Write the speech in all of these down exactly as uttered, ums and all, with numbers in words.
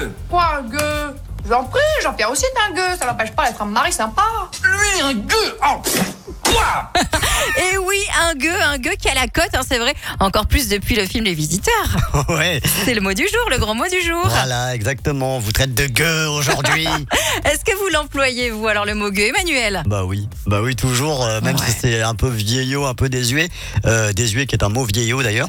gueux. Quoi, un gueux? J'en prie, Jean-Pierre aussi est un gueux, ça n'empêche pas d'être un mari sympa. Lui, un gueux. Oh, pff, quoi? Et oui, un gueux, un gueux qui a la cote, hein, c'est vrai. Encore plus depuis le film Les Visiteurs. Ouais, C'est le mot du jour, le grand mot du jour. voilà, exactement. On vous traite de gueux aujourd'hui. Est-ce que vous l'employez, vous, alors le mot gueux, Emmanuel? Bah oui, bah oui, toujours, euh, même Ouais. si c'est un peu vieillot, un peu désuet. Euh, désuet qui est un mot vieillot d'ailleurs.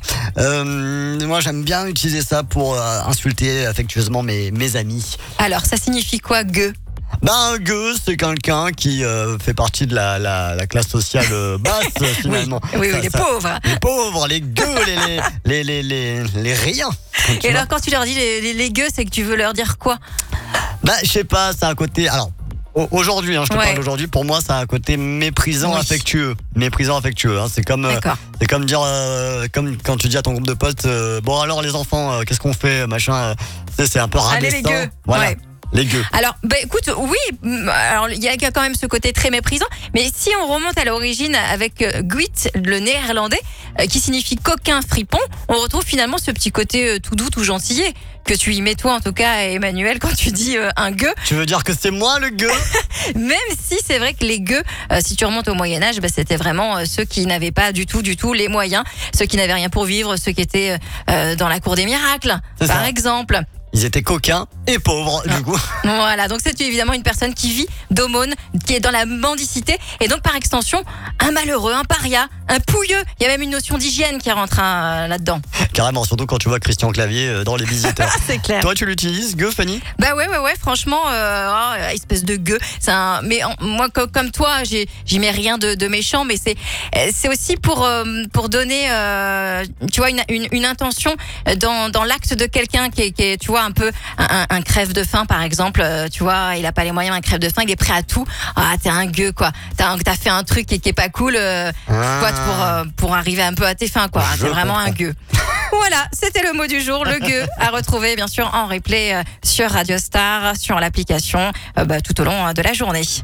Euh, moi, j'aime bien utiliser ça pour euh, insulter affectueusement mes, mes amis. Alors, ça signifie quoi, gueux? Bah, un gueux, c'est quelqu'un qui euh, fait partie de la, la, la classe sociale euh, basse, finalement. Oui, oui, Ça- les ça- pauvres. Les pauvres, les gueux, les, les, les, les, les, les riens. Tu Et vois. alors, quand tu leur dis les, les, les gueux, c'est que tu veux leur dire quoi? Bah, je sais pas, ça a un côté. Alors, au- aujourd'hui, hein, je te Ouais. parle d'aujourd'hui, pour moi, ça a un côté méprisant, Oui. affectueux. Méprisant, affectueux. Hein. C'est comme, euh, D'accord. c'est comme dire, euh, comme quand tu dis à ton groupe de potes, euh, bon alors les enfants, euh, qu'est-ce qu'on fait, machin. euh, tu sais, c'est un peu rabaissant. Allez, les gueux. Voilà, Ouais. les gueux. Alors, bah, écoute, oui, mm, alors il y a quand même ce côté très méprisant, mais si on remonte à l'origine avec euh, Gwit, le néerlandais, euh, qui signifie coquin fripon, on retrouve finalement ce petit côté euh, tout doux, tout gentillet, que tu y mets toi en tout cas, Emmanuel, quand tu dis euh, un gueux, Tu veux dire que c'est moi le gueux? même si c'est vrai que les gueux, euh, si tu remontes au Moyen-Âge, bah, c'était vraiment euh, ceux qui n'avaient pas du tout, du tout les moyens, ceux qui n'avaient rien pour vivre, ceux qui étaient euh, dans la cour des miracles, C'est par ça. exemple. Ils étaient coquins et pauvres, Ah. du coup. Voilà, donc c'est évidemment une personne qui vit d'aumône, qui est dans la mendicité, et donc par extension, un malheureux, un paria, un pouilleux. Il y a même une notion d'hygiène qui rentre hein, là-dedans. Carrément, surtout quand tu vois Christian Clavier euh, dans Les Visiteurs. C'est clair. Toi, tu l'utilises, gueux, Fanny? Bah ouais, ouais, ouais, franchement, euh, oh, espèce de gueux. C'est un, mais en- moi, co- comme toi, j'ai- j'y mets rien de, de méchant, mais c'est, euh, c'est aussi pour, euh, pour donner, euh, tu vois, une, une, une intention dans, dans l'acte de quelqu'un qui est, qui est, tu vois, un peu un, un- un crève de faim, par exemple. euh, Tu vois, il a pas les moyens, un crève de faim, il est prêt à tout. Ah, t'es un gueux, quoi. T'as, t'as fait un truc qui, est- qui est pas cool, euh, quoi, pour, euh, pour arriver un peu à tes fins, quoi. Je T'es vraiment un comprends. gueux. Voilà, c'était le mot du jour, le gueux, à retrouver bien sûr en replay euh, sur Radio Star, sur l'application, euh, bah, tout au long euh, de la journée.